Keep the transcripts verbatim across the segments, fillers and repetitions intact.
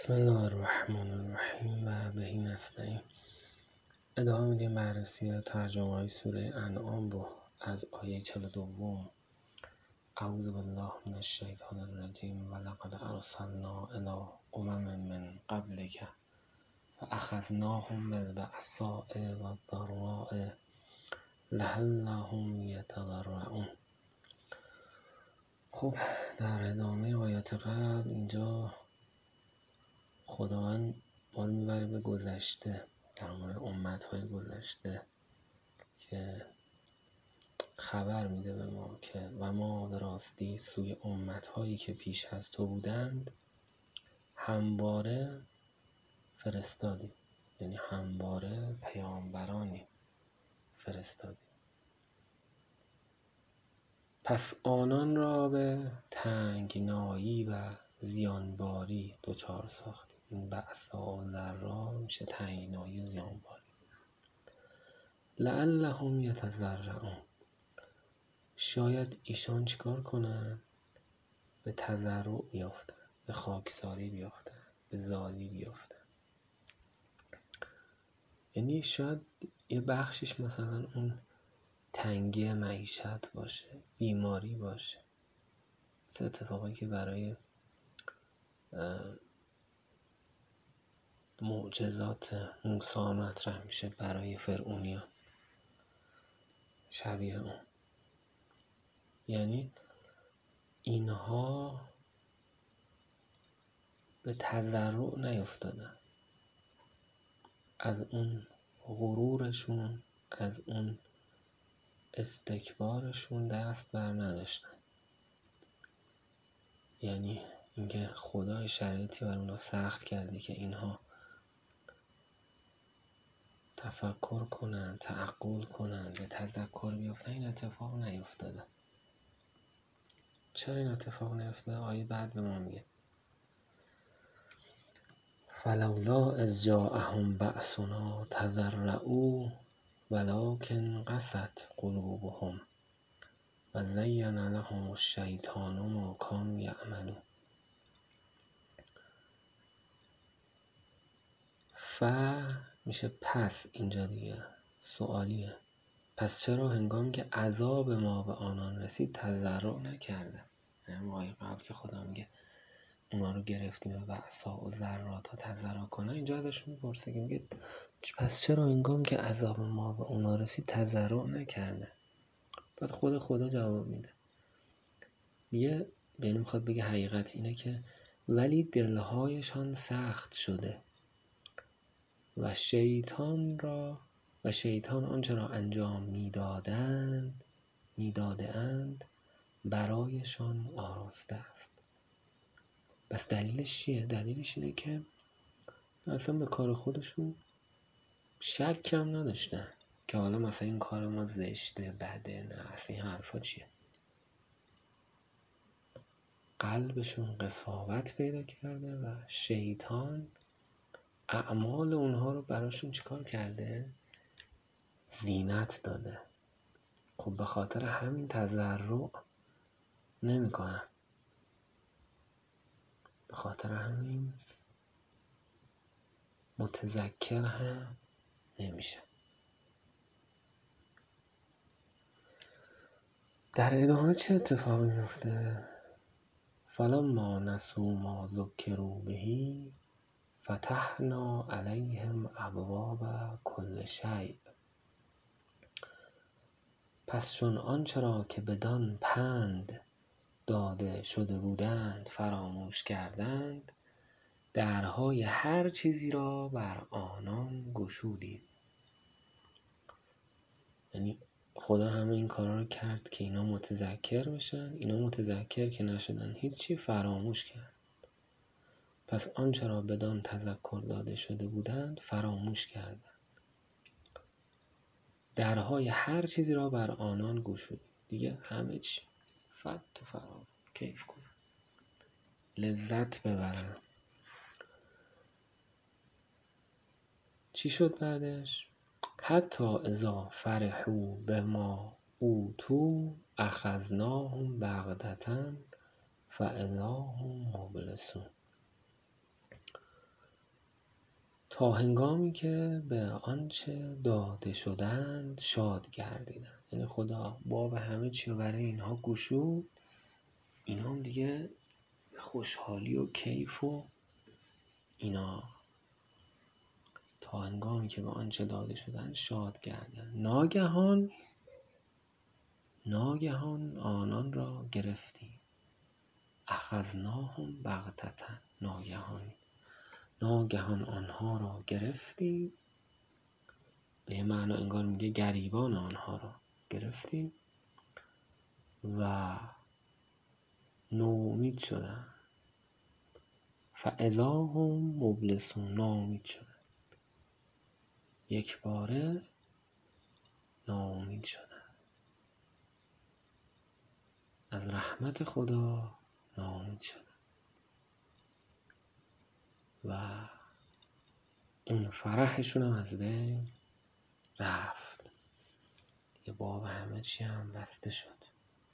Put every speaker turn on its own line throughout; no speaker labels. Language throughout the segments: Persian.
بسم الله الرحمن الرحیم و بهی نستعین. ادامه میدیم بررسی ترجمه های سوره انعام رو از آیه چهل و دو. اعوذ بالله من الشیطان الرجیم و لقد ارسلنا الی امم من قبلک فاخذناهم بالبأساء والضراء لعلهم یتضرعون. خب در ادامه آیات قبل اینجا خداوند ما رو میبره به گذشته، در مورد امت‌های گذشته که خبر میده به ما که و ما به راستی سوی امت‌هایی که پیش از تو بودند همواره فرستادیم، یعنی همواره پیامبرانی فرستادیم. پس آنان را به تنگنایی و زیانباری دچار ساختیم. این بأسا و ضرا میشه تنگنایی و زیانباری. لعلهم یتضرعون، شاید ایشان چیکار کنن؟ به تضرع بیافتن، به خاکساری بیافتن، به زاری بیافتن. یعنی شاید یه بخشش مثلا اون تنگی معیشت باشه، بیماری باشه، مثل اتفاقی که برای معجزات موسی مطرح میشه برای فرعونیان، شبیه اون. یعنی اینها به تضرع نیفتادن، از اون غرورشون، از اون استکبارشون دست بر نداشتن. یعنی اینکه خدای شرایطی بر اونا سخت کرده که اینها تفکر کنن، تعقل کنن، به تذکر بیافتن، این اتفاق نیفتاده. چرا این اتفاق نیفتاده؟ آیه بعد به ما میگه فلولا اذ جاءهم بأسنا تضرعوا ولکن قست قلوبهم و زین لهم الشیطان ما کانوا یعملون. ف میشه پس، اینجا دیگه سوالیه. پس چرا هنگامی که عذاب ما به آنان رسید تضرع نکرده؟ یعنی آیه قبل که خدا میگه اونا رو گرفتیم و بأسا و ضرا تا تضرع کنه، اینجا ازشون میپرسه که میگه پس چرا هنگامی که عذاب ما به اونا رسید تضرع نکرده؟ بعد خود خدا جواب میده، میگه یعنی میخواد بگه حقیقت اینه که ولی دلهایشان سخت شده و شیطان را و شیطان آنچه را انجام میدادند میدادند برایشان آراسته است. بس دلیلش چیه؟ دلیلش اینه که اصلا به کار خودشون شک هم نداشتن که حالا مثلا این کار ما زشته، بده، نه اصلا این حرفا چیه. قلبشون قساوت پیدا کرده و شیطان اعمال اونها رو براشون چیکار کرده؟ زینت داده. خب به خاطر همین تضرع نمی کنن، به خاطر همین متذکر هم نمیشه. در ادامه چه اتفاقی میفته؟ فلما نسوا ما ذکروا بهی فتحنا علیهم ابواب کل شیء. پس چون آنچه را که بدان پند داده شده بودند فراموش کردند، درهای هر چیزی را بر آنان گشودیم. یعنی خدا همه این کارا رو کرد که اینا متذکر بشن، اینا متذکر که نشدن هیچی، فراموش کرد. پس آنچه را بدان تذکر داده شده بودند فراموش کردند، درهای هر چیزی را بر آنان گشودیم. دیگه همه چی فت و فرام، کیف کنن، لذت ببرن. چی شد بعدش؟ حتی اذا فرحوا بما اوتوا اخذناهم بغتة فاذا هم مبلسون. تا هنگامی که به آنچه داده شدند شاد گردیدند. یعنی خدا باب همه چی رو برای اینها گشود، اینا هم دیگه به خوشحالی و کیف و اینا تا هنگامی که به آنچه داده شدند شاد گردیدند. ناگهان ناگهان آنان را گرفتیم، اخذناهم بغتة، ناگهان ناگهان آنها را گرفتیم، به یه معنا انگار میگه گریبان آنها را گرفتیم و نومید شدن. فاذا هم مبلسون، ناامید شدن، یک باره ناامید شدن از رحمت خدا، ناامید شدن و اون فرحشون هم از بین رفت. یه باب همه چی هم بسته شد.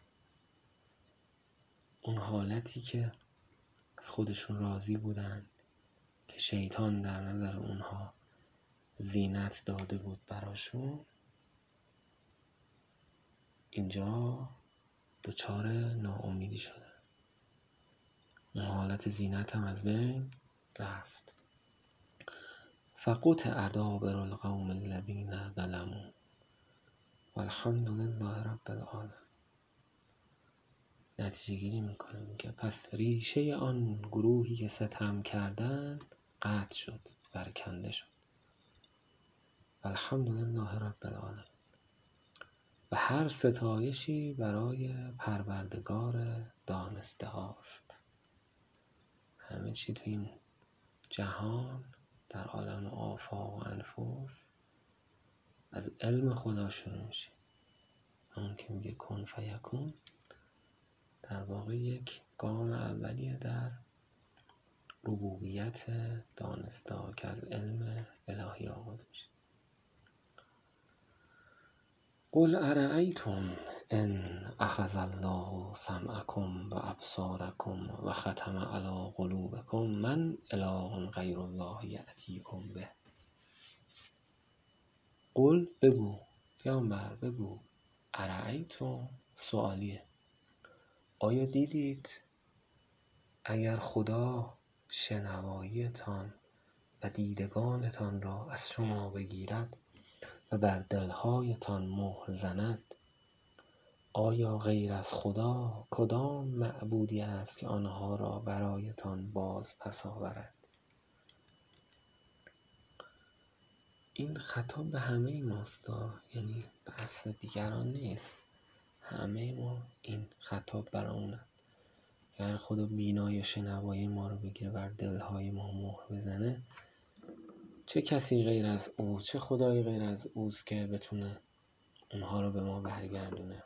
اون حالتی که از خودشون راضی بودن که شیطان در نظر اونها زینت داده بود براشون، اینجا دچار ناامیدی شدن. اون حالت زینت هم از بین رفت. فقطع دابر القوم الذین ظلموا والحمد لله رب العالمین. نتیجه گیری میکنیم که پس ریشه آن گروهی که ستم کردند قطع شد، برکنده شد. والحمد لله رب العالمین. و هر ستایشی برای پروردگار دانسته هاست. همه چی تو این جهان در عالم آفاق و انفس از علم خدا شروع میشه. همون که میگه کن فیکون، در واقع یک گام اولیه در ربوبیت دانسته ها که از علم الهی آغاز میشه. قل ارأیتم ان اخذ الله سمعکم و ابصارکم و ختم علی قلوبکم من اله غیر الله یأتیکم به. قل، بگو، پیامبر بگو، ارأیتم، سوالیه، آیا دیدید اگر خدا شنواییتان و دیدگانتان را از شما بگیرد و بر دلهایتان مهر زند، آیا غیر از خدا کدام معبودی است که آنها را برایتان باز پس آورد؟ این خطاب به همه ماست، یعنی بحث دیگران نیست. همه ما این خطاب برامونه. اگر خدا بینایی و شنوایی ما رو بگیره، بر دلهای ما مهر بزنه، چه کسی غیر از او، چه خدایی غیر از اوست که بتونه اونها رو به ما برگردونه؟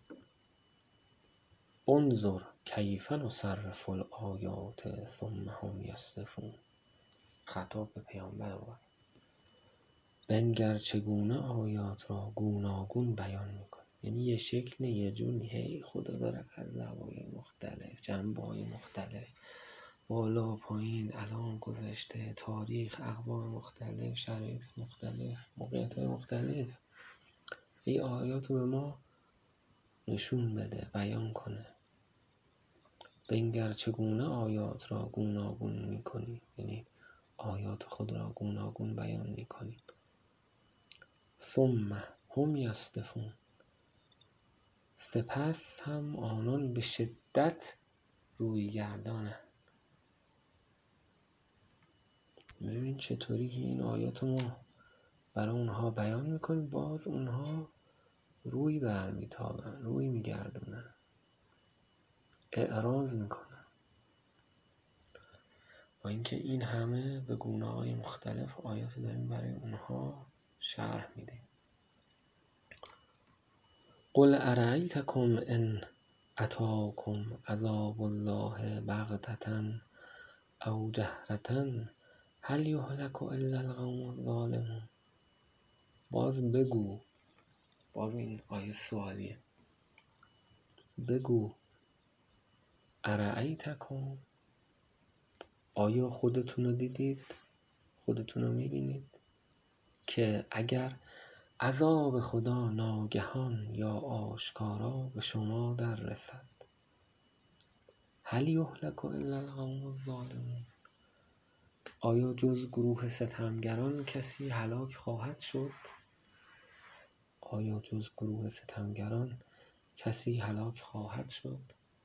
انظر کیف نصرف الآیات ثم هم یصدفون. خطاب به پیامبر باز. بنگر چگونه آیات را گوناگون بیان میکنه. یعنی یه شکل یه جونی، هی خدا داره از زوایای مختلف، جنبه‌های مختلف، بالا پایین، الان، گذشته، تاریخ، اقوام مختلف، شرایط مختلف، موقعیت‌های مختلف، ای آیات رو به ما نشون بده، بیان کنه. بنگر چگونه آیات را گوناگون میکنی، یعنی آیات خود را گوناگون بیان میکنی. ثم هم یصدفون، سپس هم آنان به شدت روی گردانند. ببین چطوری که این آیات ما برای اونها بیان میکنیم، باز اونها روی برمیتابن، روی میگردونن، اعراض میکنن، با اینکه این همه به گونه‌های مختلف آیات داریم برای اونها شرح میدیم. قل ارأیتکم ان اتاکم عذاب الله بغتة او جهرة هل یهلک الا القوم الظالمون. باز بگو، باز این آیه سوالیه، بگو ارأیتکم، آیا خودتون رو دیدید؟ خودتون رو میبینید که اگر عذاب خدا ناگهان یا آشکارا به شما در رسد، هل یهلک الا القوم الظالمون، آیا جز گروه ستمگران کسی هلاک خواهد شد؟ آیا جز گروه ستمگران کسی هلاک خواهد شد؟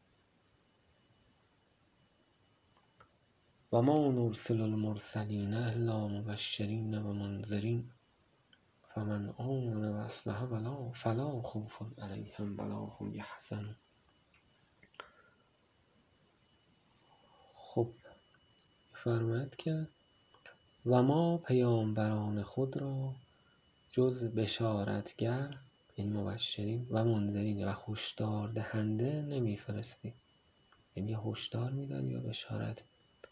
و ما نرسل المرسلین الا مبشرین و منذرین فمن آمن و اصلح ولا فلا خوف علیهم ولا هم یحزنون. خب فرماید که و ما پیامبران خود را جز بشارتگر، یعنی مبشرین و منذرین و هشدار دهنده نمیفرستیم، یعنی هشدار میدن یا بشارت.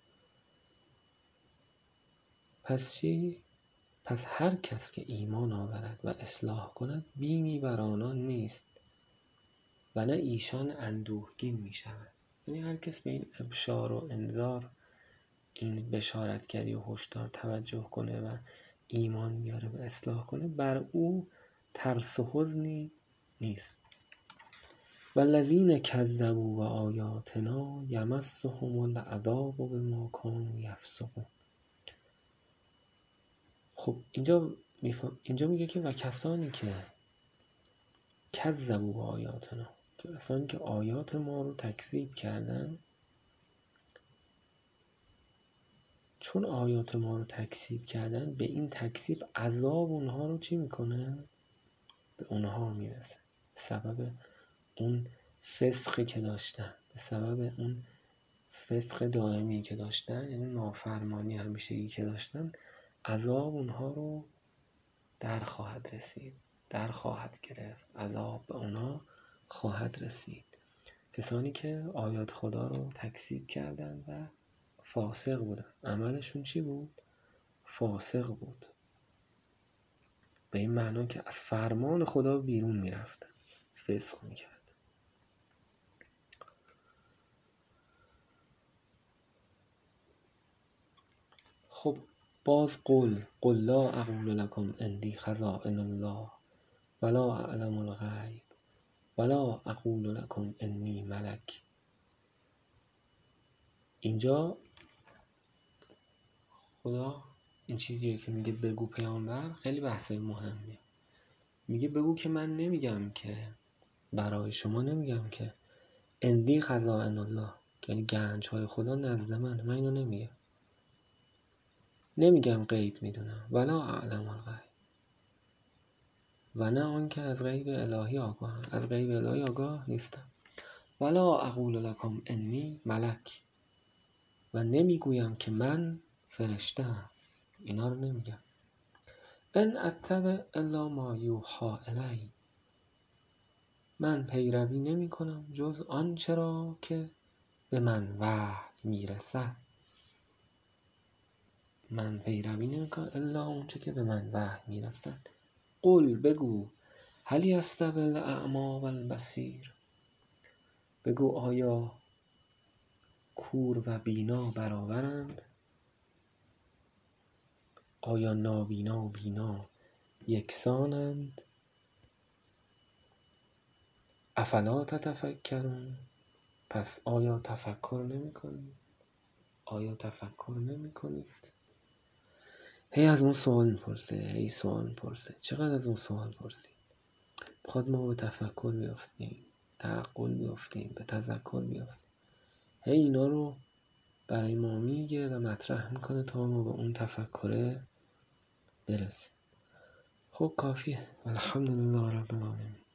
پس چی؟ پس هر کس که ایمان آورد و اصلاح کند بیمی بر آنان نیست و نه ایشان اندوهگین می شود. یعنی هر کس به این ابشار و انذار، این بشارتگری و هشدار توجه کنه و ایمان بیاره و اصلاح کنه، بر او ترس و حزنی نیست. والذین کذبوا و آیاتنا یمسهم العذاب بما کانوا یفسقون. خب اینجا میفهم اینجا میگه که و کسانی که کذبوا و آیاتنا، کسانی که آیات ما رو تکذیب کردن، چون آیات ما رو تکذیب کردن به این تکذیب عذاب اونها رو چی میکنه؟ به اونها میرسه، به سبب اون فسقی که داشتن، به سبب اون فسق دائمی که داشتن، یعنی نافرمانی همیشگی که داشتن، عذاب اونها رو در خواهد رسید، در خواهد گرفت، عذاب به اونها خواهد رسید. کسانی که آیات خدا رو تکذیب کردن و فاسق بودن، عملشون چی بود؟ فاسق بود، به این معنا که از فرمان خدا بیرون میرفتن، فسق میکردن. خب باز قل قل لا اقول لكم عندي خزائن الله ولا اعلم الغیب ولا اقول لكم انی ملک. اینجا خدا این چیزیه که میگه بگو پیامبر، خیلی بحثای مهمیه. میگه بگو که من نمیگم که، برای شما نمیگم که عندي خزائن الله، یعنی گنج های خدا نزد من، من اینو نمیگم، نمیگم غیب میدونم، ولا اعلم الغیب، و نه آن که از غیب الهی آگاهم، از غیب الهی آگاه نیستم. ولا اقول لكم انی ملک، و نمیگویم که من فرشته‌ام، اینا رو نمیگم. ان اتبع الا ما یوحی الی، من پیروی نمی کنم جز آنچه را که به من وحی میرسد. من پیروی نمی کنم الا اونچه که به من وحی میرسد. قل بگو هل یستوی الاعمی و البصیر، بگو آیا کور و بینا برابرند؟ آیا نابینا و بینا یکسانند؟ افلا تتفکرون، پس آیا تفکر نمی کنید؟ آیا تفکر نمی کنید؟ هی از اون سوال میپرسه، هی سوال میپرسه، چقدر از اون سوال پرسید؟ بخواد ما به تفکر بیافتیم، تعقل بیافتیم، به تذکر بیافتیم. هی اینا رو برای ما میگه و مطرح میکنه تا ما به اون تفکره برسیم. خب کافیه. الحمدلله رب العالمین.